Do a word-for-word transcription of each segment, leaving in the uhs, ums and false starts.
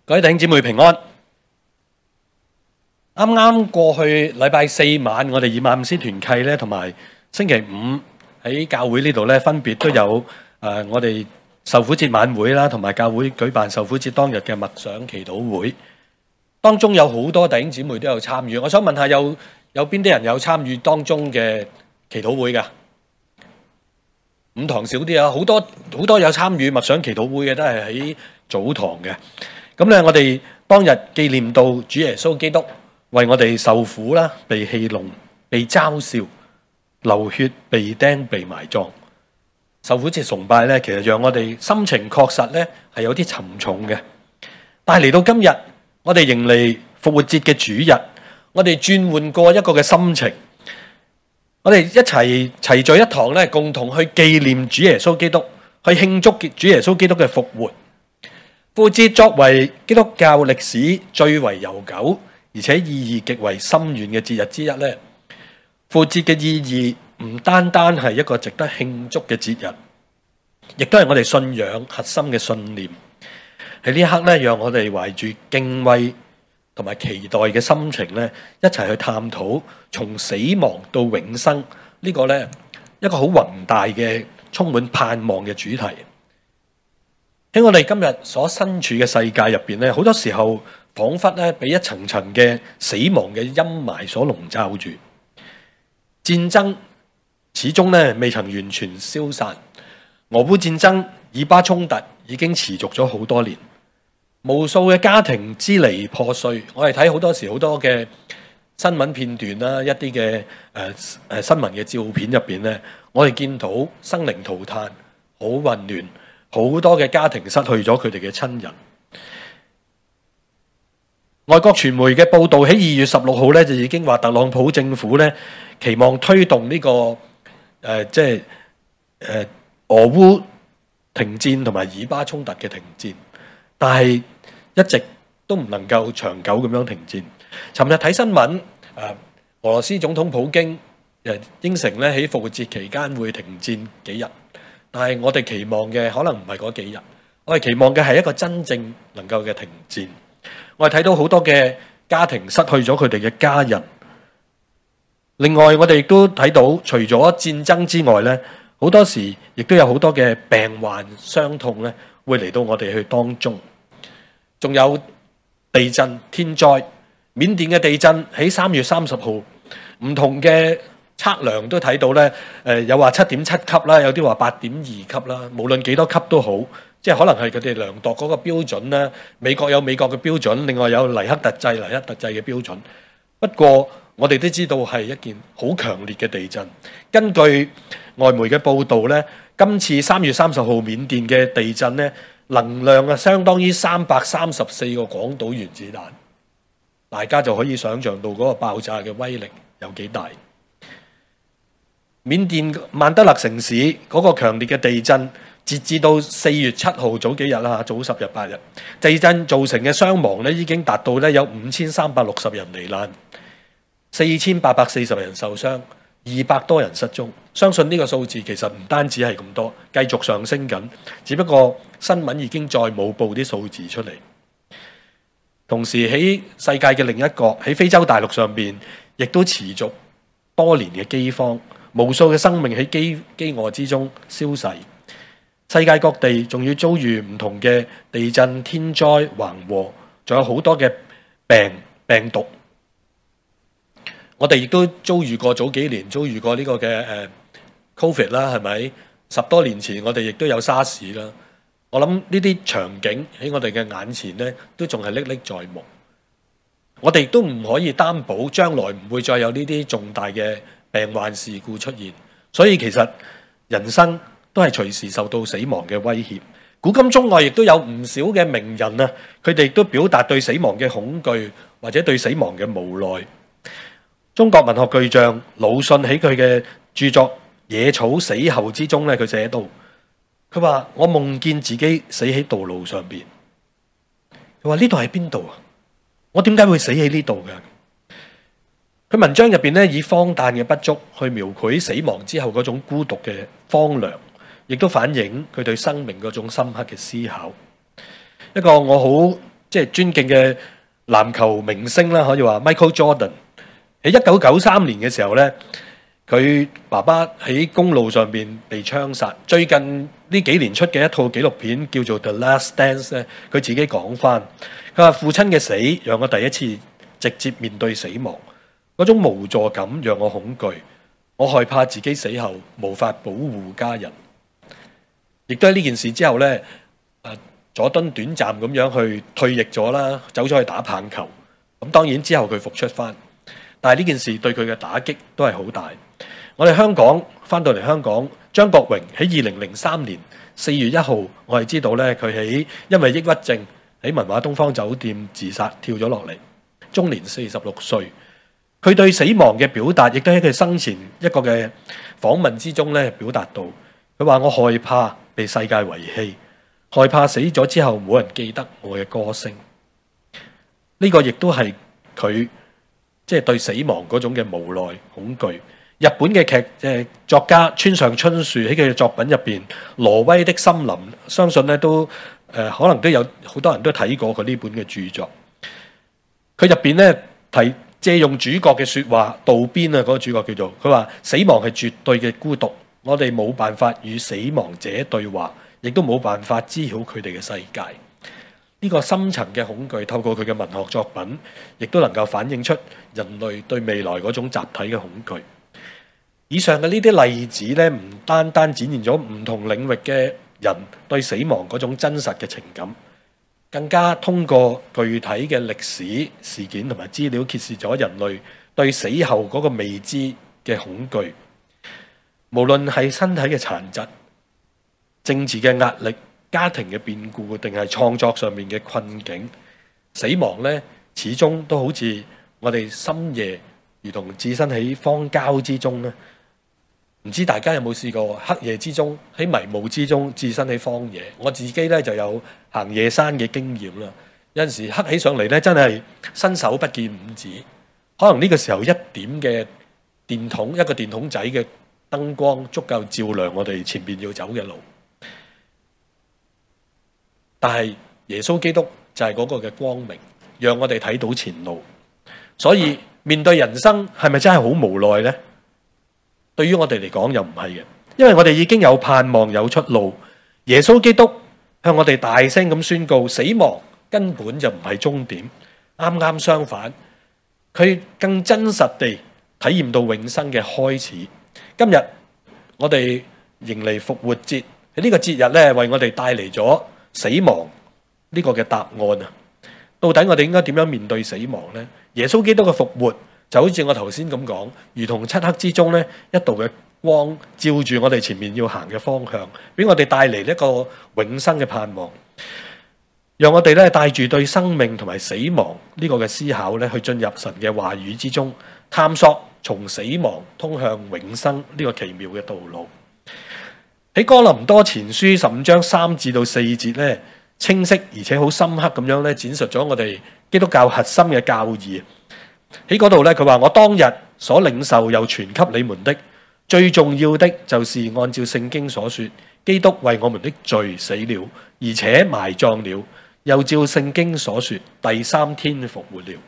各位弟兄姊妹平安。啱啱過去禮拜四晚，我哋以馬忤斯團契咧，同埋星期五喺教會呢度咧，分別都有誒、呃、我哋受苦節晚會啦，同埋教會舉辦受苦節當日嘅默想祈禱會。當中有好多弟兄姊妹都有參與。我想問下有有邊啲人有參與當中嘅祈禱會㗎？五堂少啲啊，好多好多有參與默想祈禱會嘅都係喺早堂嘅。咁咧，我哋當日紀念到主耶穌基督為我哋受苦啦，被戲弄、被嘲笑、流血、被釘、被埋葬。受苦節崇拜咧，其實讓我哋心情確實咧係有啲沉重嘅。但係嚟到今日，我哋迎嚟復活節嘅主日，我哋轉換過一個嘅心情，我哋一齊齊聚一堂咧，共同去紀念主耶穌基督，去慶祝主耶穌基督嘅復活。復活節作為基督教歷史最為悠久，而且意義極為深遠嘅節日之一咧，復活節嘅意義唔單單係一個值得慶祝嘅節日，亦都係我哋信仰核心嘅信念。喺呢一刻咧，讓我哋懷住敬畏同埋期待嘅心情咧，一齊去探討從死亡到永生呢個咧一個好宏大嘅充滿盼望嘅主題。喺我哋今日所身處嘅世界入邊咧，好多時候彷彿咧被一層層嘅死亡嘅陰霾所籠罩住。戰爭始終咧未曾完全消散，俄烏戰爭、以巴衝突已經持續咗好多年，無數嘅家庭支離破碎。我哋睇好多時好多嘅新聞片段啦，一啲嘅誒誒新聞嘅照片入邊咧，我哋見到生靈塗炭，好混亂。好多嘅家庭失去咗佢哋嘅親人。外國傳媒嘅報道喺二月十六號咧就已經話特朗普政府咧期望推動呢、這個誒、呃、即係誒、呃、俄烏停戰同埋以巴衝突嘅停戰，但係一直都唔能夠長久咁樣停戰。尋日睇新聞，誒、呃、俄羅斯總統普京誒應承咧喺復活節期間會停戰幾日。但係我哋期望嘅可能唔係嗰幾日，我哋期望嘅係一個真正能夠嘅停戰。我哋睇到好多嘅家庭失去咗佢哋嘅家人。另外，我哋亦都睇到，除咗戰爭之外咧，好多時亦都有好多嘅病患傷痛咧，會嚟到我哋去當中。仲有地震、天災，緬甸嘅地震喺三月三十號，唔同嘅測量都睇到咧，誒有話七點七級啦，有啲話八點二級啦。無論幾多級都好，即係可能係佢哋量度嗰個標準咧。美國有美國嘅標準，另外有黎克特制、黎克特制嘅標準。不過我哋都知道係一件好強烈嘅地震。根據外媒嘅報導咧，今次三月三十號緬甸嘅地震咧，能量啊相當於三百三十四個廣島原子彈。大家就可以想像到嗰個爆炸嘅威力有幾大。緬甸曼德勒城市嗰個強烈嘅地震，截至到四月七號早幾日啦，早十日八日，地震造成嘅傷亡咧已經達到咧有五千三百六十人罹難，四千八百四十人受傷，二百多人失蹤。相信呢個數字其實唔單止係咁多，繼續上升緊。只不過新聞已經再冇報啲數字出嚟。同時喺世界嘅另一角，喺非洲大陸上邊，亦都持續多年嘅饑荒。無數嘅生命喺饑饑餓之中消逝，世界各地仲要遭遇唔同嘅地震、天災、橫禍，仲有好多嘅病病毒。我哋亦都遭遇過早幾年遭遇過呢個嘅誒 Covid 啦，係咪？十多年前我哋亦都有沙士啦。我諗呢啲場景喺我哋嘅眼前咧，都仲係歷歷在目。我哋亦都唔可以擔保將來唔會再有呢啲重大嘅病患事故出現，所以其實人生都係隨時受到死亡嘅威脅。古今中外亦都有唔少嘅名人啊，佢哋都表達對死亡嘅恐懼或者對死亡嘅無奈。中國文學巨匠魯迅喺佢嘅著作《野草死後》之中咧，佢寫到，佢話我夢見自己死喺道路上邊。佢話呢度係邊度啊？我點解會死喺呢度嘅？佢文章入邊咧，以荒誕嘅筆觸去描繪死亡之後嗰種孤獨嘅荒涼，亦都反映佢對生命嗰種深刻嘅思考。一個我好即係尊敬嘅籃球明星啦，可以話 Michael Jordan 喺一九九三年嘅時候咧，佢爸爸喺公路上邊被槍殺。最近呢幾年出嘅一套紀錄片叫做《The Last Dance》咧，佢自己講翻，佢話父親嘅死讓我第一次直接面對死亡，嗰種無助感讓我恐懼，我害怕自己死後無法保護家人。亦都喺呢件事之後咧，誒佐敦短暫咁樣去退役咗啦，走咗去打棒球。咁當然之後佢復出翻，但係呢件事對佢嘅打擊都係好大。我哋香港翻到嚟香港，張國榮喺二零零三年四月一號，我係知道咧，佢喺因為抑鬱症喺文華東方酒店自殺跳咗落嚟，終年四十六歲。佢對死亡嘅表達，亦都喺佢生前一個嘅訪問之中咧表達到。佢話：我害怕被世界遺棄，害怕死咗之後冇人記得我嘅歌聲。呢個亦都係佢即係對死亡嗰種嘅無奈恐懼。日本嘅劇誒作家村上春樹喺佢嘅作品入邊《挪威的森林》，相信咧都誒、呃、可能都有好多人都睇過佢呢本嘅著作。佢入邊咧提借用主角嘅説話，渡邊啊嗰個主角叫做佢話：死亡係絕對嘅孤獨，我哋冇辦法與死亡者對話，亦都冇辦法知曉佢哋嘅世界。呢個深層嘅恐懼，透過佢嘅文學作品，亦都能夠反映出人類對未來嗰種集體嘅恐懼。以上嘅呢啲例子咧，唔單單展現咗唔同領域嘅人對死亡嗰種真實嘅情感，更加通過具體嘅歷史事件同埋資料，揭示咗人類對死後嗰個未知嘅恐懼。無論係身體嘅殘疾、政治嘅壓力、家庭嘅變故，定係創作上面嘅困境，死亡咧始終都好似我哋深夜如同置身喺荒郊之中咧。唔知大家有冇試過黑夜之中喺迷霧之中置身喺荒野？我自己咧就有行夜山嘅經驗啦。有陣時黑起上嚟咧，真係伸手不見五指。可能呢個時候一點嘅電筒，一個電筒仔嘅燈光足夠照亮我哋前面要走嘅路。但係耶穌基督就係嗰個嘅光明，讓我哋睇到前路。所以面對人生係咪真係好無奈呢？對於我哋嚟講又唔係嘅，因為我哋已經有盼望有出路。耶穌基督向我哋大聲咁宣告，死亡根本就唔係終點，啱啱相反，佢更真實地體驗到永生嘅開始。今日我哋迎嚟復活節，喺呢個節日咧，為我哋帶嚟咗死亡呢個嘅答案啊！到底我哋應該點樣面對死亡呢？耶穌基督嘅復活就好似我頭先咁講，如同漆黑之中咧一道嘅光，照住我哋前面要行嘅方向，俾我哋帶嚟一個永生嘅盼望，讓我哋咧帶住對生命同埋死亡呢個嘅思考咧，去進入神嘅話語之中，探索從死亡通向永生呢個奇妙嘅道路。喺哥林多前書十五章三至到四節咧，清晰而且好深刻咁樣咧，展述咗我哋基督教核心嘅教義。喺嗰度咧，佢話：我當日所領受又傳給你們的，最重要的就是按照聖經所說，基督為我們的罪死了，而且埋葬了，又照聖經所說，第三天復活了。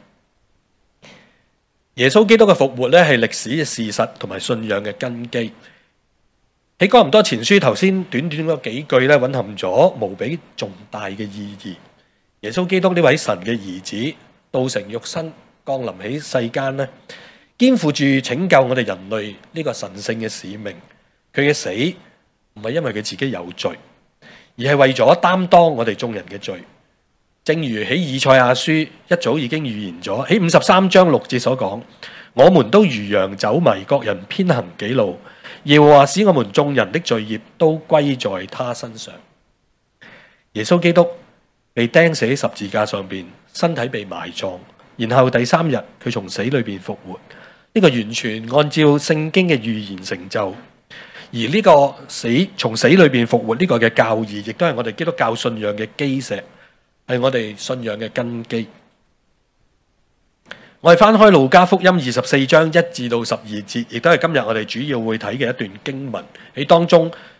耶穌基督嘅復活咧，係歷史嘅事實同埋信仰嘅根基。喺哥林多前書頭先短短嗰幾句咧，蘊含咗無比重大嘅意義。耶穌基督呢位神嘅兒子，道成肉身，降臨喺世間咧，肩負住拯救我哋人類呢個神聖嘅使命。佢嘅死唔係因為佢自己有罪，而係為咗擔當我哋眾人嘅罪。正如喺以賽亞書一早已經預言咗，喺五十三章六節所講：我們都如羊走迷，各人偏行己路，耶和華使我們眾人的罪孽都歸在他身上。耶穌基督被釘死喺十字架上邊，身體被埋葬，然後第三日佢從死裏邊復活。呢個完全按照聖經嘅預言成就。而呢個死從死裏邊復活呢個嘅教義，亦都係我哋基督教信仰嘅基石，係我哋信仰嘅根基。我哋翻開路加福音二十四章一至到十二節，亦都係今日我哋主要會睇嘅一段經文。喺當中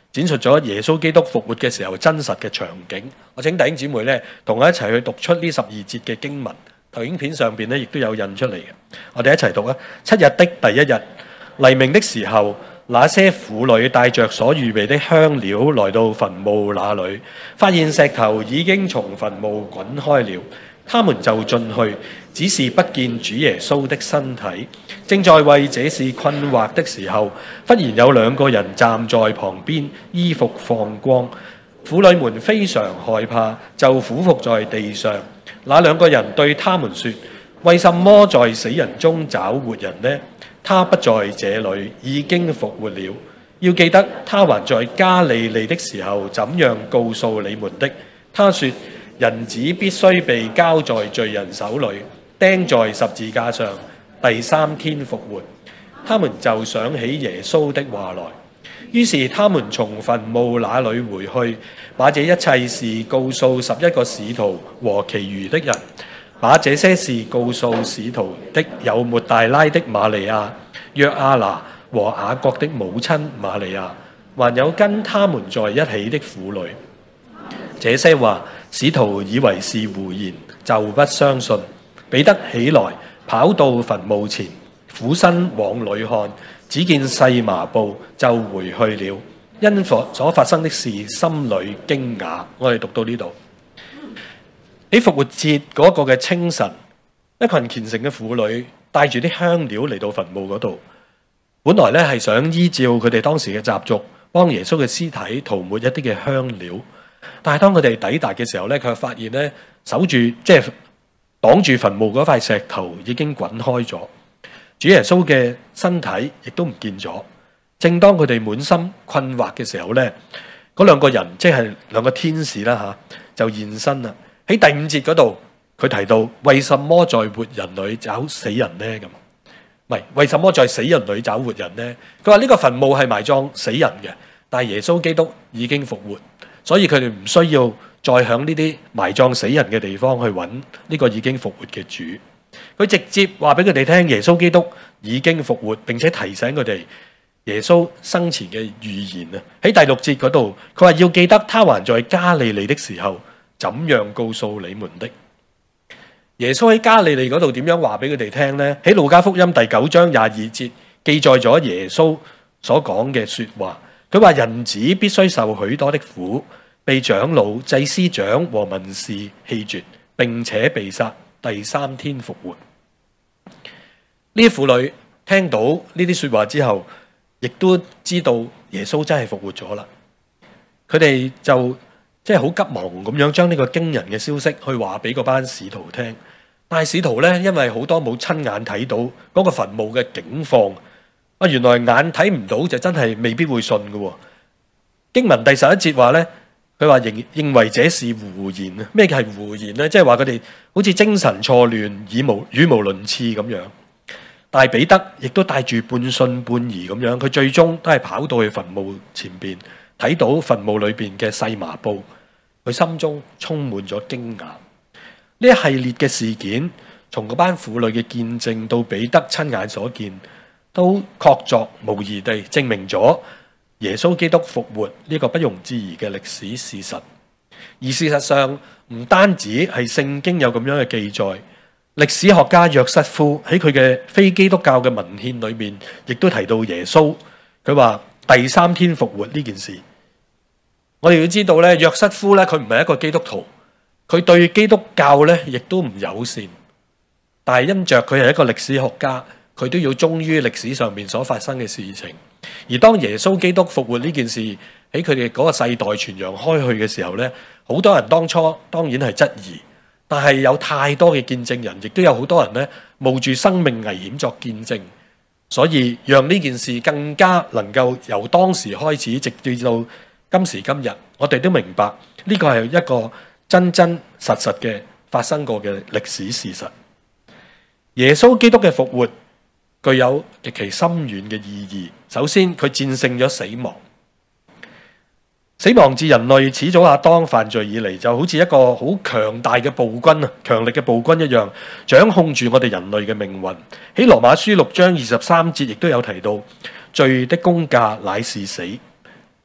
展述咗耶穌基督復活嘅時候真實嘅場景。我請弟兄姊妹咧同我一齊去讀出呢十二節嘅經文。投影片上邊咧亦都有印出嚟嘅，我哋一齊讀啊！七日的第一日，黎明的時候，那些婦女帶着所預備的香料來到墳墓那裏，發現石頭已經從墳墓滾開了。他們就進去，只是不見主耶穌的身體。正在為這事困惑的時候，忽然有兩個人站在旁邊，衣服放光。婦女們非常害怕，就俯伏在地上。那兩個人對他們說：為什麼在死人中找活人呢？他不在這裏，已經復活了。要記得他還在加利利的時候，怎樣告訴你們的。他說：人子必須被交在罪人手裏，釘在十字架上，第三天復活。他們就想起耶穌的話來，於是他們從墳墓那裏回去，把這一切事告訴十一個使徒和其餘的人。把這些事告訴使徒的有抹大拉的瑪利亞、約亞拿和雅各的母親瑪利亞，還有跟他們在一起的婦女。這些話使徒以為是胡言，就不相信。彼得起來，跑到墳墓前，俯身往裏看，只見細麻布，就回去了。因所發生的事，心裏驚訝。我哋讀到呢度。喺復活節嗰個嘅清晨，一群虔誠嘅婦女帶住啲香料嚟到墳墓嗰度，本來咧係想依照佢哋當時嘅習俗，幫耶穌嘅屍體塗抹一啲嘅香料。但係當佢哋抵達嘅時候咧，佢發現咧守住即係擋住墳墓嗰塊石頭已經滾開咗，主耶穌嘅身體亦都唔見咗。正當佢哋滿心困惑嘅時候咧，嗰兩個人即係兩個天使啦吓，就現身啦。喺第五節嗰度，佢提到為什麼在活人裏找死人呢？咁唔係為什麼在死人裏找活人呢？佢話呢個墳墓係埋葬死人嘅，但係耶穌基督已經復活，所以佢哋唔需要再響呢啲埋葬死人嘅地方去揾呢個已經復活嘅主。佢直接話俾佢哋聽，耶穌基督已經復活，並且提醒佢哋耶穌生前嘅預言啊。喺第六節嗰度，佢話要記得他還在加利利的時候，怎樣告訴你們的？耶穌喺加利利嗰度點樣話俾佢哋聽呢？喺路加福音第九章廿二節記載咗耶穌所講嘅說話。佢話人子必須受許多的苦，被長老、祭司長和文士棄絕，並且被殺，第三天復活。呢啲婦女聽到呢啲說話之後，亦都知道耶穌真係復活咗啦。佢哋就即係好急忙咁樣將呢個驚人嘅消息去話俾嗰班使徒聽，但係使徒呢，因為好多冇親眼睇到嗰個墳墓嘅景況，啊，原來眼睇唔到就真係未必會信嘅。經文第十一節話呢，佢話認認為這是胡言啊。咩叫係胡言呢？即係話佢哋好似精神錯亂、語無語無倫次咁樣。但係彼得亦都帶住半信半疑咁樣，佢最終都係跑到去墳墓前邊，睇到墳墓裏邊嘅細麻布。佢心中充滿咗驚訝。呢一系列嘅事件，從嗰班婦女嘅見證到彼得親眼所見，都確鑿無疑地證明咗耶穌基督復活呢個不容置疑嘅歷史事實。而事實上，唔單止係聖經有咁樣嘅記載，歷史學家約瑟夫喺佢嘅非基督教嘅文獻裏面，亦都提到耶穌。佢話第三天復活呢件事。我哋要知道咧，約瑟夫咧，佢唔係一個基督徒，佢對基督教咧亦都唔友善。但係因着佢係一個歷史學家，佢都要忠於歷史上面所發生嘅事情。而當耶穌基督復活呢件事喺佢哋嗰個世代傳揚開去嘅時候咧，好多人當初當然係質疑，但係有太多嘅見證人，亦都有好多人咧冒住生命危險作見證，所以讓呢件事更加能夠由當時開始直至到今時今日，我哋都明白呢個係一個真真實實嘅發生過嘅歷史事實。耶穌基督嘅復活具有極其深遠嘅意義。首先，佢戰勝咗死亡。死亡自人類始祖亞當犯罪以嚟，就好似一個好強大嘅暴君啊，強力嘅暴君一樣，掌控住我哋人類嘅命運。喺羅馬書六章二十三節亦都有提到，罪的工價乃是死。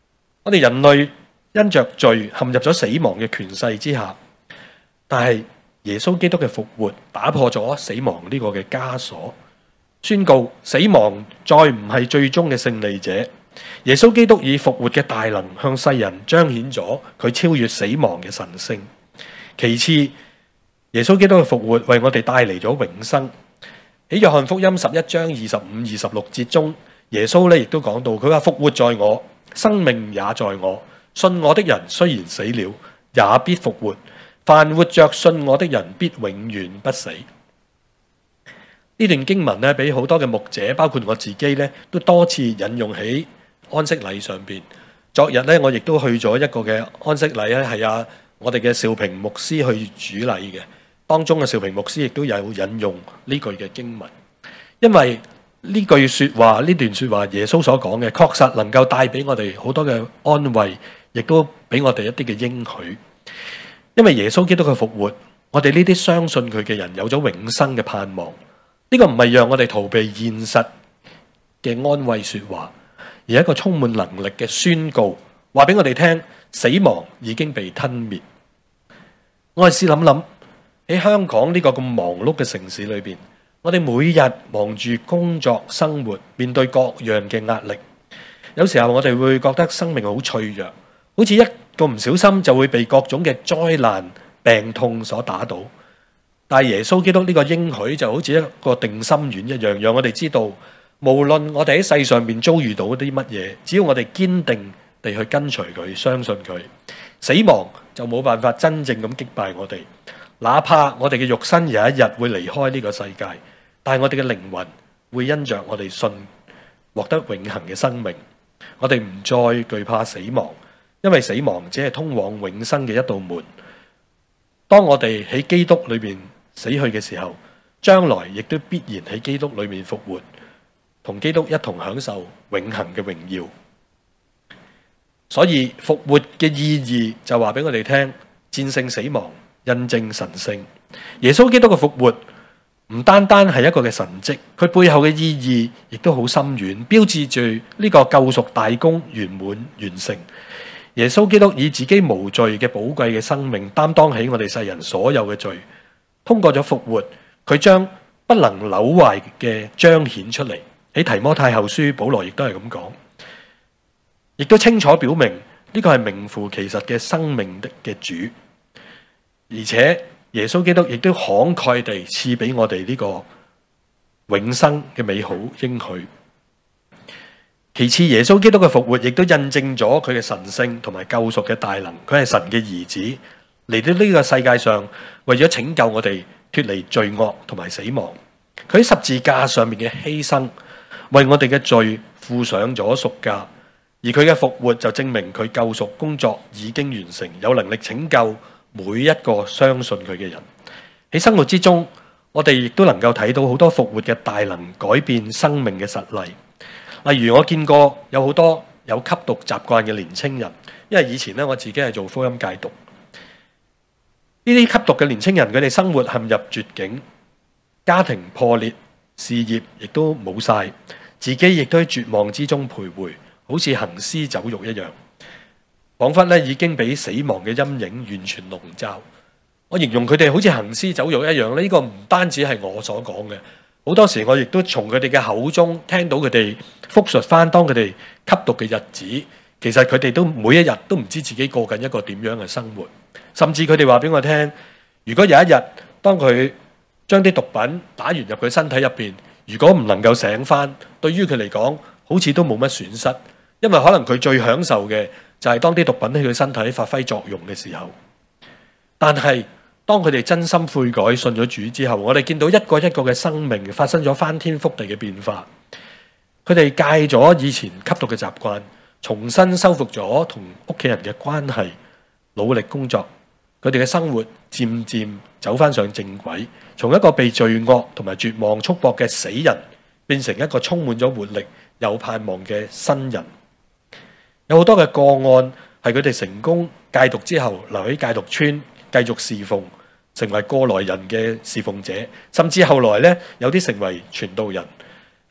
我哋人類因着罪陷入咗死亡嘅權勢之下，但係耶穌基督嘅復活打破咗死亡呢個嘅枷鎖，宣告死亡再唔係最終嘅勝利者。耶穌基督以復活嘅大能向世人彰顯咗佢超越死亡嘅神聖。其次，耶穌基督嘅復活為我哋帶嚟咗永生。喺約翰福音十一章二十五、二十六節中，耶穌咧亦都講到，佢話復活在我，生命也在我。信我的人雖然死了，也必復活。凡活着信我的人，必永遠不死。呢段經文咧，俾好多嘅牧者，包括我自己咧，都多次引用喺安息禮上邊。昨日咧，我亦都去咗一個嘅安息禮咧，係啊，我哋嘅兆平牧師去主禮嘅。當中嘅兆平牧師亦都有引用呢句嘅經文，因為呢句說話，呢段說話，耶穌所講嘅，確實能夠帶俾我哋好多嘅安慰，亦都俾我哋一啲嘅應許。因為耶穌基督嘅復活，我哋呢啲相信佢嘅人有咗永生嘅盼望。呢個唔係讓我哋逃避現實嘅安慰說話，而係一個充滿能力嘅宣告，話俾我哋聽，死亡已經被吞滅。我哋試諗諗，喺香港呢個咁忙碌嘅城市裏邊，我哋每日忙住工作生活，面對各樣嘅壓力，有時候我哋會覺得生命好脆弱，好似一個唔小心就會被各種嘅災難病痛所打倒。但係耶穌基督呢個應許就好似一個定心丸一樣，讓我哋知道，無論我哋喺世上面遭遇到啲乜嘢，只要我哋堅定地去跟隨佢，相信佢，死亡就冇辦法真正咁擊敗我哋。哪怕我哋嘅肉身有一日會離開呢個世界，但係我哋嘅靈魂會因着我哋信獲得永恆嘅生命。我哋唔再懼怕死亡，因為死亡只係通往永生嘅一道門。當我哋喺基督裏面死去嘅時候，將來亦都必然喺基督裏面復活，同基督一同享受永恆嘅榮耀。所以復活嘅意義就話俾我哋聽，戰勝死亡，印證神聖。耶穌基督嘅復活唔單單係一個嘅神蹟，佢背後嘅意義亦都好深遠，標誌住呢個救贖大功圓滿完成。耶穌基督以自己無罪嘅寶貴嘅生命擔當起我哋世人所有嘅罪，通過咗復活，佢將不能朽壞嘅彰顯出嚟。喺提摩太後書，保羅亦都係咁講，亦都清楚表明呢個係名副其實嘅生命的嘅主。而且耶穌基督亦都慷慨地賜俾我哋呢個永生嘅美好應許。其次，耶穌基督嘅復活亦都印證咗佢嘅神聖同埋救贖嘅大能。佢係神嘅兒子，嚟到呢個世界上，為咗拯救我哋脫離罪惡同埋死亡。佢喺十字架上面嘅犧牲，為我哋嘅罪付上咗贖價。而佢嘅復活就證明佢救贖工作已經完成，有能力拯救每一個相信佢嘅人。喺生活之中，我哋亦都能夠睇到好多復活嘅大能改變生命嘅實例。例如我見過有好多有吸毒習慣嘅年青人，因為以前咧我自己係做福音戒毒。呢啲吸毒嘅年青人，佢哋生活陷入絕境，家庭破裂，事業亦都冇晒，自己亦都喺絕望之中徘徊，好似行屍走肉一樣，彷彿咧已經俾死亡嘅陰影完全籠罩。我形容佢哋好似行屍走肉一樣，呢個唔單止係我所講嘅。好多時我亦都從佢哋嘅口中聽到佢哋複述翻當佢哋吸毒嘅日子，其實佢哋都每一日都唔知自己過緊一個點樣嘅生活，甚至佢哋話俾我聽，如果有一日當佢將啲毒品打完入佢身體入邊，如果唔能夠醒翻，對於佢嚟講好似都冇乜損失，因為可能佢最享受嘅就係當啲毒品喺佢身體發揮作用嘅時候。但係當佢哋真心悔改信咗主之後，我哋見到一個一個嘅生命發生咗翻天覆地嘅變化。佢哋戒咗以前吸毒嘅習慣，重新修復咗同屋企人嘅關係，努力工作。佢哋嘅生活漸漸走翻上正軌，從一個被罪惡同埋絕望束縛嘅死人，變成一個充滿咗活力有盼望嘅新人。有好多嘅個案係佢哋成功戒毒之後留喺戒毒村繼續侍奉，成為過來人嘅侍奉者，甚至後來咧有啲成為傳道人。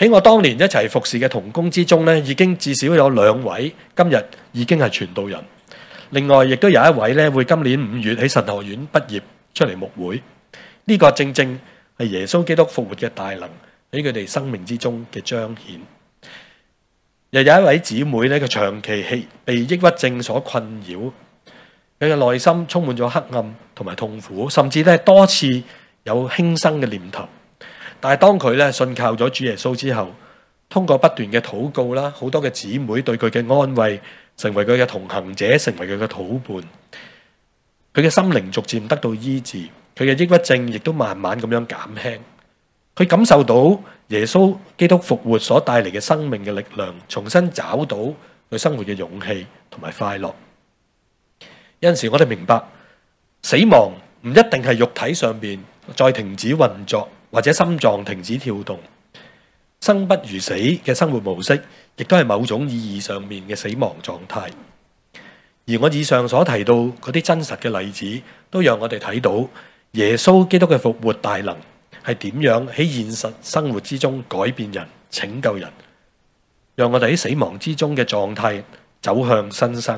喺我當年一齊服侍嘅同工之中咧，已經至少有兩位今日已經係傳道人。另外，亦都有一位咧會今年五月喺神學院畢業出嚟牧會。呢、這個正正係耶穌基督復活嘅大能喺佢哋生命之中嘅彰顯。又有一位姊妹咧，佢長期係被抑鬱症所困擾，佢嘅內心充滿咗黑暗同埋痛苦，甚至咧多次有輕生嘅念頭。但係當佢咧信靠咗主耶穌之後，通過不斷嘅禱告啦，好多嘅姊妹對佢嘅安慰，成為佢嘅同行者，成為佢嘅禱伴，佢嘅心靈逐漸得到醫治，佢嘅抑鬱症亦都慢慢咁樣減輕。佢感受到耶穌基督復活所帶嚟嘅生命嘅力量，重新找到佢生活嘅勇氣同埋快樂。有陣時我哋明白，死亡唔一定係肉體上邊再停止運作，或者心臟停止跳動。生不如死嘅生活模式，亦都係某種意義上面嘅死亡狀態。而我以上所提到嗰啲真實嘅例子，都讓我哋睇到耶穌基督嘅復活大能係點樣喺現實生活之中改變人、拯救人，讓我哋喺死亡之中嘅狀態走向新生。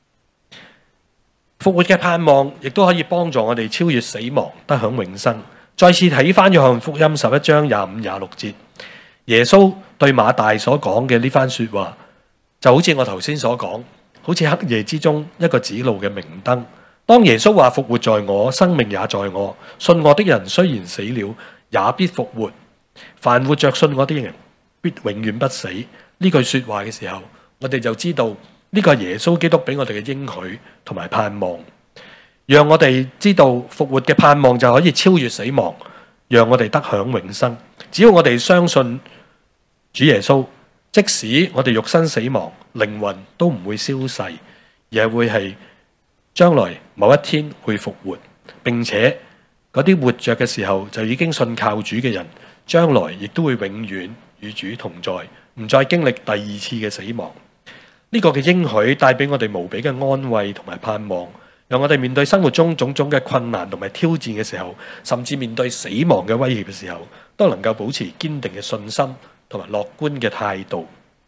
復活嘅盼望亦都可以幫助我哋超越死亡，得享永生。再次睇翻約翰福音十一章廿五廿六節，耶穌對馬大所講嘅呢番說話，就好似我頭先所講，好似黑夜之中一個指路嘅明燈。當耶穌話復活在我，生命也在我，信我的人雖然死了，也必復活。凡活着信我的人，必永遠不死。呢句說話嘅時候，我哋就知道呢個係耶穌基督俾我哋嘅應許同埋盼望，讓我哋知道復活嘅盼望就可以超越死亡，讓我哋得享永生。只要我哋相信主耶穌，即使我哋肉身死亡，靈魂都唔會消逝，而係會係將來某一天會復活，並且嗰啲活着嘅時候就已經信靠主嘅人，將來亦都會永遠與主同在，唔再經歷第二次嘅死亡。呢個嘅應許帶俾我哋無比嘅安慰同埋盼望，讓我哋面對生活中種種嘅困難同埋挑戰嘅時候，甚至面對死亡嘅威脅嘅時候，都能夠保持堅定嘅信心同埋樂觀嘅態度。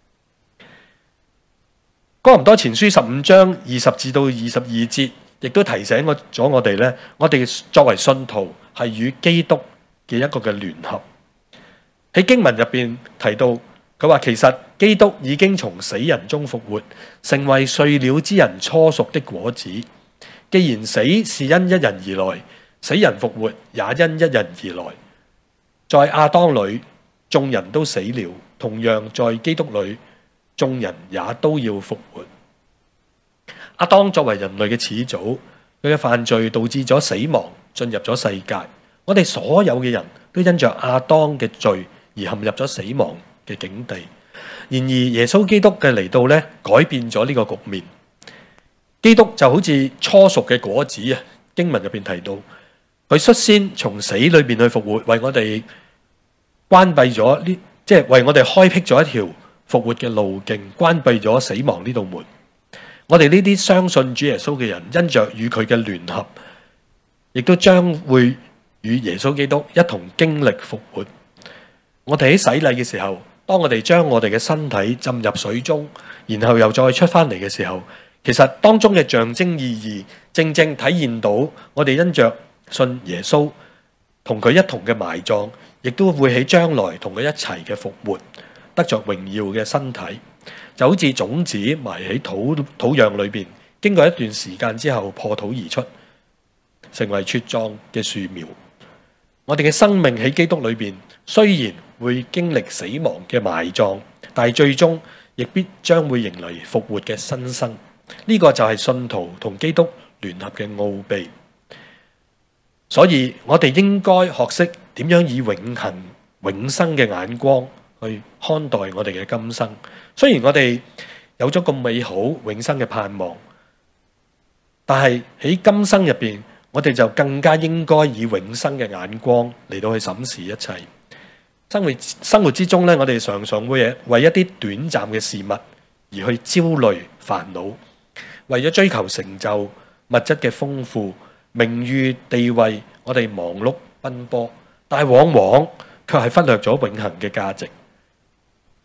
哥林多前書十五章二十至到二十二節，亦都提醒咗我哋咧，我哋作為信徒係與基督嘅一個嘅聯合。喺經文入邊提到，佢話其實基督已經從死人中復活，成為睡了之人初熟的果子。既然死是因一人而來，死人復活也因一人而來。在亞當裏眾人都死了，同樣在基督裏眾人也都要復活。亞當作為人類嘅始祖，佢嘅犯罪導致咗死亡進入咗世界。我哋所有嘅人都因着亞當嘅罪而陷入咗死亡嘅境地。然而耶穌基督嘅嚟到咧，改變咗呢個局面。基督就好似初熟嘅果子啊，經文入邊提到，佢率先從死裏邊去復活，為我哋關閉咗呢，即係為我哋開闢咗一條復活嘅路徑，關閉咗死亡呢道門。我哋呢啲相信主耶穌嘅人，因着與佢嘅聯合，亦都將會與耶穌基督一同經歷復活。我哋喺洗禮嘅時候，當我哋將我哋嘅身體浸入水中，然後又再出翻嚟嘅時候，其實當中嘅象徵意義，正正體現到我哋因着信耶穌，同佢一同嘅埋葬，亦都會喺將來同佢一齊嘅復活，得着榮耀嘅身體，就好似種子埋喺土土壤裏邊，經過一段時間之後破土而出，成為茁壯嘅樹苗。我哋嘅生命喺基督裏邊，雖然會經歷死亡嘅埋葬，但係最終亦必將會迎來復活嘅新生。呢個就係信徒同基督聯合嘅奧秘。所以我哋應該學識點樣以永恆永生嘅眼光去看待我哋嘅今生。雖然我哋有咗咁美好永生嘅盼望，但係喺今生入邊，我哋就更加應該以永生嘅眼光嚟到去審視一切。生活生活之中咧，我哋常常會為一啲短暫嘅事物而去焦慮煩惱，為咗追求成就、物質嘅豐富、名譽地位，我哋忙碌奔波，但係往往卻係忽略咗永恆嘅價值。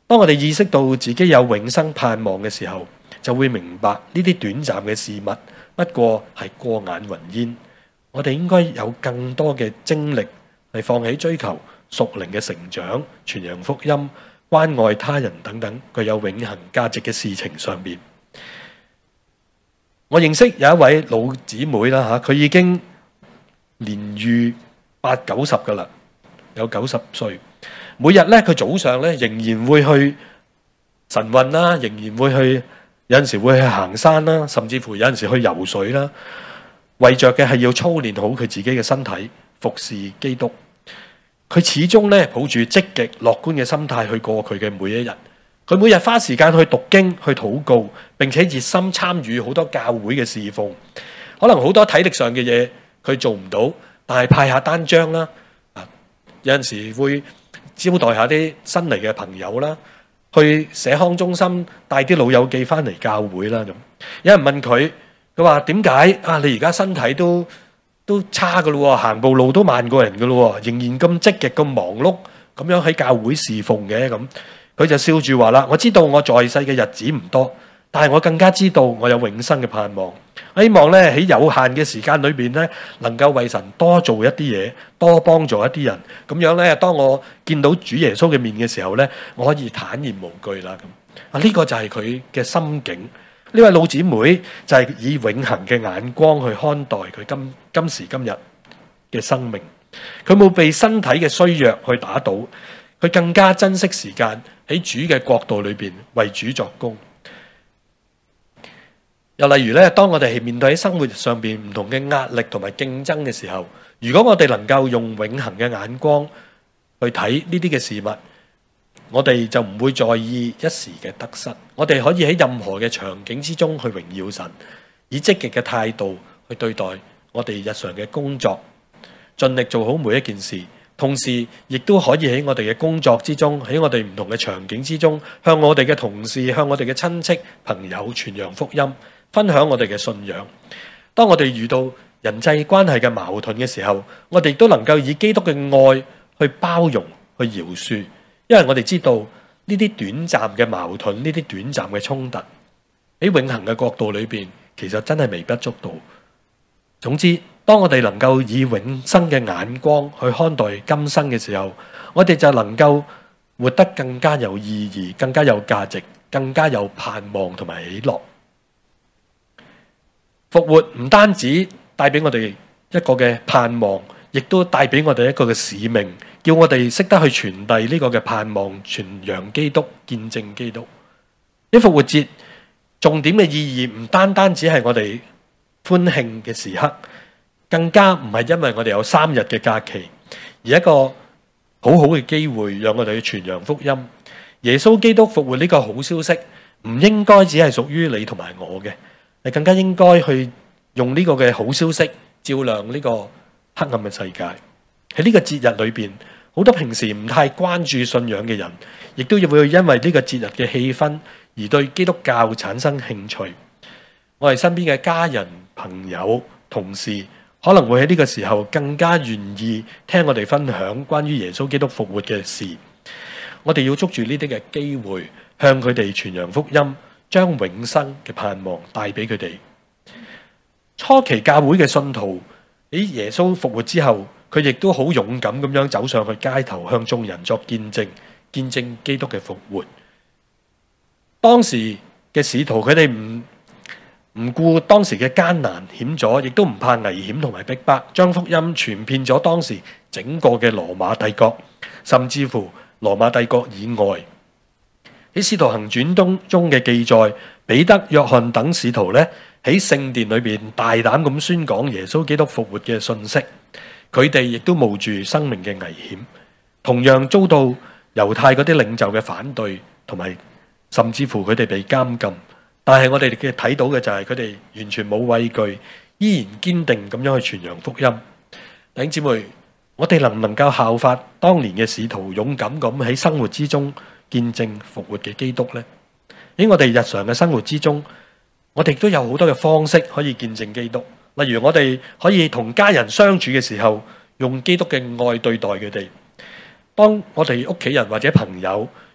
當我哋意識到自己有永生盼望嘅時候，就會明白呢啲短暫嘅事物不過係過眼雲煙。我哋應該有更多嘅精力係放喺追求屬靈嘅成長、傳揚福音、關愛他人等等具有永恆價值嘅事情上面。我認識有一位老姊妹啦嚇，佢已經年逾八九十噶啦，有九十歲。每日咧，佢早上咧仍然會去晨運啦，仍然會去，有陣時會去行山啦，甚至乎有陣時去游水啦。為着嘅係要操練好佢自己嘅身體，服侍基督。佢始終咧抱住積極樂觀嘅心態去過佢嘅每一日。佢每日花時間去讀經、去禱告，並且熱心參與好多教會嘅侍奉。可能好多體力上嘅嘢佢做唔到，但係派下單張啦，啊，有陣時會招待下啲新嚟嘅朋友啦，去社康中心帶啲老友記翻嚟教會啦咁。有人問佢，佢話點解啊？你而家身體都都差噶咯，行步路都慢過人噶咯，仍然咁積極咁忙碌，咁樣喺教會侍奉嘅咁。佢就笑住話啦：我知道我在世嘅日子唔多，但係我更加知道我有永生嘅盼望。我希望咧喺有限嘅時間裏邊咧，能夠為神多做一啲嘢，多幫助一啲人。咁樣咧，當我見到主耶穌嘅面嘅時候咧，我可以坦然無懼啦。咁啊，呢個就係佢嘅心境。呢位老姊妹就係以永恆嘅眼光去看待佢今今時今日嘅生命。佢冇被身體嘅衰弱去打倒，佢更加珍惜時間喺主嘅國度裏邊為主作工。又例如咧，當我哋係面對喺生活上邊唔同嘅壓力同埋競爭嘅時候，如果我哋能夠用永恆嘅眼光去睇呢啲嘅事物，我哋就唔會在意一時嘅得失。我哋可以喺任何嘅場景之中去榮耀神，以積極嘅態度去對待我哋日常嘅工作，盡力做好每一件事。同時亦都可以喺我哋嘅工作之中，喺我哋唔同嘅場景之中，向我哋嘅同事、向我哋嘅親戚朋友傳揚福音，分享我哋嘅信仰。當我哋遇到人際關係嘅矛盾嘅時候，我哋都能夠以基督嘅愛去包容、去饒恕，因為我哋知道呢啲短暫嘅矛盾、呢啲短暫嘅衝突喺永恆嘅角度裏邊，其實真係微不足道。總之，當我哋能夠以永生嘅眼光去看待今生嘅時候，我哋就能夠活得更加有意義、更加有價值、更加有盼望同埋喜樂。復活唔單止帶俾我哋一個嘅盼望，亦都帶俾我哋一個嘅使命，叫我哋識得去傳遞呢個嘅盼望，傳揚基督，見證基督。呢復活節重點嘅意義唔單單只係我哋歡慶嘅時刻，更加唔係因為我哋有三日嘅假期，而一個好好嘅機會，讓我哋去傳揚福音。耶穌基督復活呢個好消息，唔應該只係屬於你同埋我嘅，你更加應該去用呢個嘅好消息照亮呢個黑暗嘅世界。喺呢個節日裏邊，好多平時唔太關注信仰嘅人，亦都會因為呢個節日嘅氣氛而對基督教產生興趣。我哋身邊嘅家人、朋友、同事，可能會喺呢個時候更加願意聽我哋分享關於耶穌基督復活嘅事。我哋要捉住呢啲嘅機會，向佢哋傳揚福音，將永生嘅盼望帶俾佢哋。初期教會嘅信徒喺耶穌復活之後，佢亦都好勇敢咁樣走上去街頭，向眾人作見證，見證基督嘅復活。當時嘅使徒，佢哋唔唔顧當時嘅艱難險阻，亦都唔怕危險同埋逼迫，將福音傳遍咗當時整個嘅羅馬帝國，甚至乎羅馬帝國以外。喺使徒行傳中中嘅記載，彼得、約翰等使徒咧喺聖殿裏邊大膽咁宣講耶穌基督復活嘅信息，佢哋亦都冒住生命嘅危險，同樣遭到猶太嗰啲領袖嘅反對，同埋甚至乎佢哋被監禁。但係我哋嘅睇到嘅就係佢哋完全冇畏懼，依然堅定咁樣去傳揚福音。弟兄姊妹，我哋能唔能夠效法當年嘅使徒，勇敢咁喺生活之中見證復活嘅基督呢？喺我哋日常嘅生活之中，我哋都有好多嘅方式可以見證基督。例如我哋可以同家人相處嘅時候，用基督嘅愛對待佢哋。當我哋屋企人或者朋友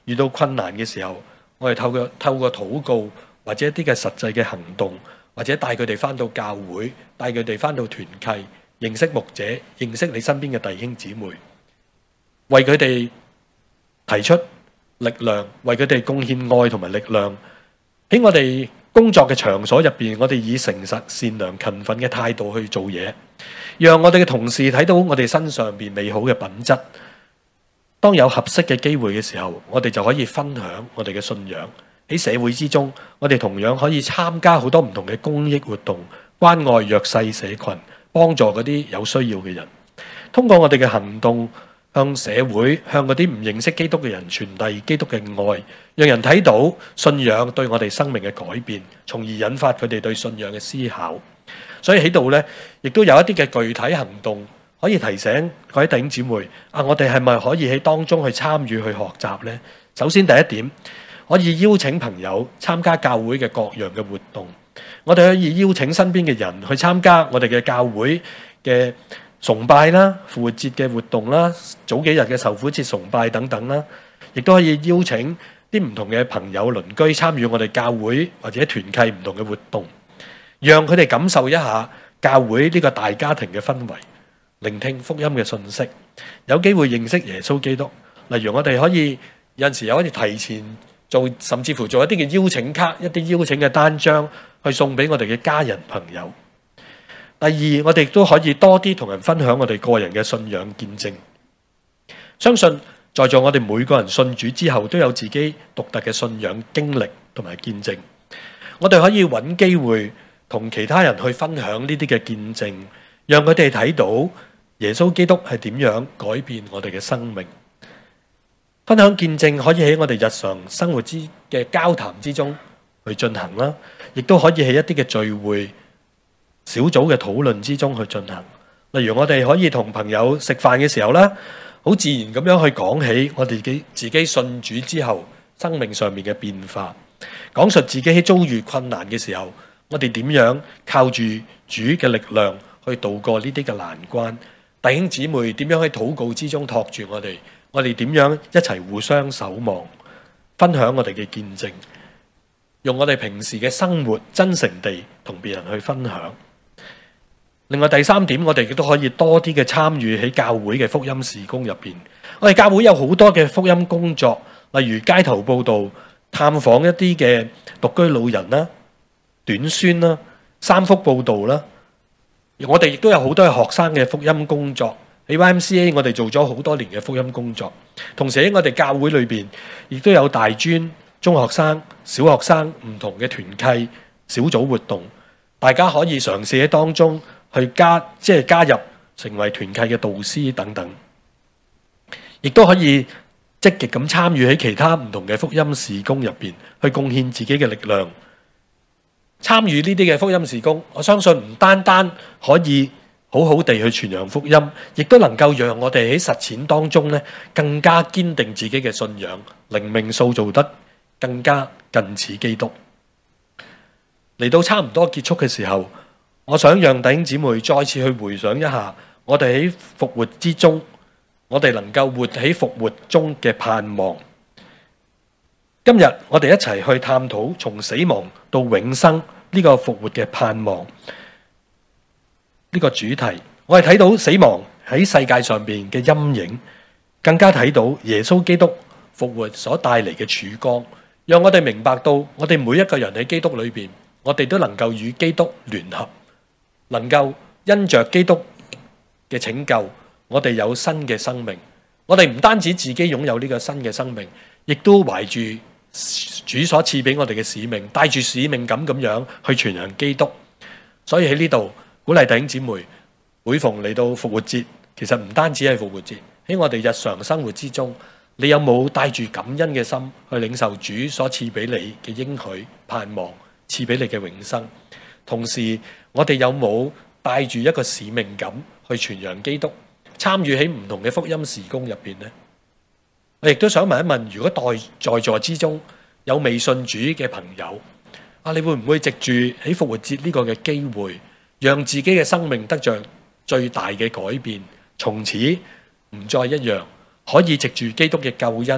遇到困難嘅時候，我哋透過透過禱告或者一啲嘅實際嘅行動，或者帶佢哋返到教會，帶佢哋返到團契，認識牧者，認識你身邊嘅弟兄姊妹，為佢哋提出力量，為佢哋貢獻愛同埋力量。喺我哋工作嘅場所入邊，我哋以誠實、善良、勤奮嘅態度去做嘢，讓我哋嘅同事睇到我哋身上邊美好嘅品質。當有合適嘅機會嘅時候，我哋就可以分享我哋嘅信仰。喺社會之中，我哋同樣可以參加好多唔同嘅公益活動，關愛弱勢社群，幫助嗰啲有需要嘅人。通過我哋嘅行動，向社會、向嗰啲唔認識基督嘅人傳遞基督嘅愛，讓人睇到信仰對我哋生命嘅改變，從而引發佢哋對信仰嘅思考。所以喺度呢，亦都有一啲嘅具體行動可以提醒各位弟兄姊妹啊，我哋係咪可以喺當中去參與去學習呢？首先第一點，可以邀請朋友參加教會嘅各樣嘅活動。我哋可以邀請身邊嘅人去參加我哋嘅教會嘅崇拜啦、復活節嘅活動啦、早幾日嘅受苦節崇拜等等啦，亦都可以邀請啲唔同嘅朋友鄰居參與我哋教會或者團契唔同嘅活動，讓佢哋感受一下教會呢個大家庭嘅氛圍，聆聽福音嘅信息，有機會認識耶穌基督。例如我哋可以有陣時有可以提前做，甚至乎做一啲嘅邀請卡、一啲邀請嘅單張去送俾我哋嘅家人朋友。第二，我哋亦都可以多啲同人分享我哋個人嘅信仰見證。相信在座我哋每個人信主之後都有自己獨特嘅信仰經歷同埋見證。我哋可以揾機會同其他人去分享呢啲嘅見證，讓佢哋睇到耶穌基督係點樣改變我哋嘅生命。分享見證可以喺我哋日常生活之嘅交談之中去進行啦，亦都可以喺一啲嘅聚會、小組嘅討論之中去進行。例如我哋可以同朋友食飯嘅時候啦，好自然咁樣去講起我哋自己自己信主之後生命上面嘅變化，講述自己喺遭遇困難嘅時候，我哋點樣靠住主嘅力量去渡過呢啲嘅難關。弟兄姊妹點樣喺禱告之中托住我哋，我哋點樣一齊互相守望，分享我哋嘅見證，用我哋平時嘅生活真誠地同別人去分享。另外第三點，我哋亦都可以多啲嘅參與喺教會嘅福音事工入邊。我哋教會有好多嘅福音工作，例如街頭報道、探訪一啲嘅獨居老人啦、短宣啦、三福報道啦。我哋亦都有好多嘅學生嘅福音工作。喺 Y M C A 我哋做咗好多年嘅福音工作，同時喺我哋教會裏邊亦都有大專、中學生、小學生唔同嘅團契小組活動，大家可以嘗試喺當中去加即係加入成為團契嘅導師等等，亦都可以積極咁參與喺其他唔同嘅福音事工入邊，去貢獻自己嘅力量。參與呢啲嘅福音事工，我相信唔單單可以好好地去傳揚福音，亦都能夠讓我哋喺實踐當中咧更加堅定自己嘅信仰，靈命塑造得更加近似基督。嚟到差唔多結束嘅時候，我想讓弟兄姊妹再次去回想一下，我哋喺復活之中，我哋能夠活喺復活中嘅盼望。今日我哋一齊去探討從死亡到永生呢個復活嘅盼望呢個主題。我哋睇到死亡喺世界上邊嘅陰影，更加睇到耶穌基督復活所帶嚟嘅曙光，讓我哋明白到我哋每一個人喺基督裏邊，我哋都能夠與基督聯合，能夠因着基督嘅拯救，我哋有新嘅生命。我哋唔單止自己擁有呢個新嘅生命，亦都懷住主所賜俾我哋嘅使命，帶住使命感咁樣去傳揚基督。所以喺呢度鼓勵弟兄姊妹，每逢嚟到復活節，其實唔單止係復活節，喺我哋日常生活之中，你有冇帶住感恩嘅心去領受主所賜俾你嘅應許、盼望，賜俾你嘅永生？同時，我哋有冇帶住一個使命感去傳揚基督，參與喺唔同嘅福音事工入邊呢？我亦都想問一問，如果在在座之中有未信主嘅朋友，啊，你會唔會藉住喺復活節呢個嘅機會，讓自己嘅生命得着最大嘅改變，從此唔再一樣，可以藉住基督嘅救恩，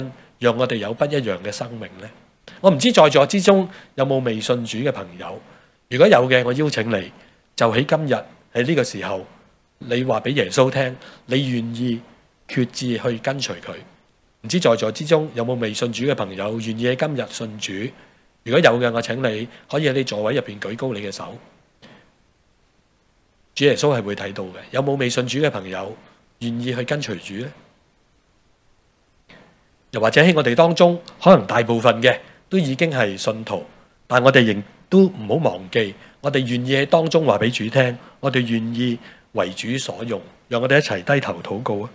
讓我哋有不一樣嘅生命呢？我唔知在座之中有冇未信主嘅朋友，如果有嘅，我邀請你就喺今日喺呢個時候，你話俾耶穌聽，你願意決志去跟隨佢。唔知在座之中有冇未信主嘅朋友願意喺今日信主？如果有嘅，我請你可以喺你座位入邊舉高你嘅手，主耶穌係會睇到嘅。有冇未信主嘅朋友願意去跟隨主呢？又或者喺我哋當中，可能大部分嘅都已經係信徒，但我哋仍都唔好忘記，我哋願意喺當中話俾主聽，我哋願意為主所用，讓我哋一齊低頭禱告啊！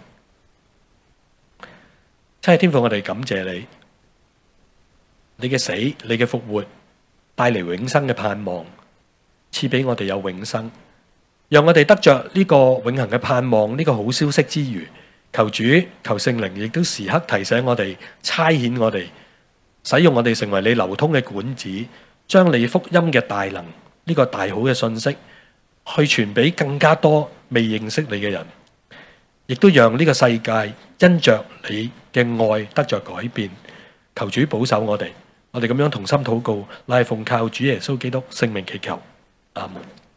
親愛天父，我哋感謝你，你嘅死，你嘅復活，帶嚟永生嘅盼望，賜俾我哋有永生，讓我哋得着呢個永恆嘅盼望，呢個好消息之餘，求主求聖靈亦都時刻提醒我哋，差遣我哋，使用我哋成為你流通嘅管子，將你福音嘅大能，呢個大好嘅信息，去傳俾更加多未認識你嘅人，亦都讓呢個世界因着你嘅愛得着改變。求主保守我哋，我哋咁樣同心禱告，乃係奉靠主耶穌基督聖名祈求，阿門。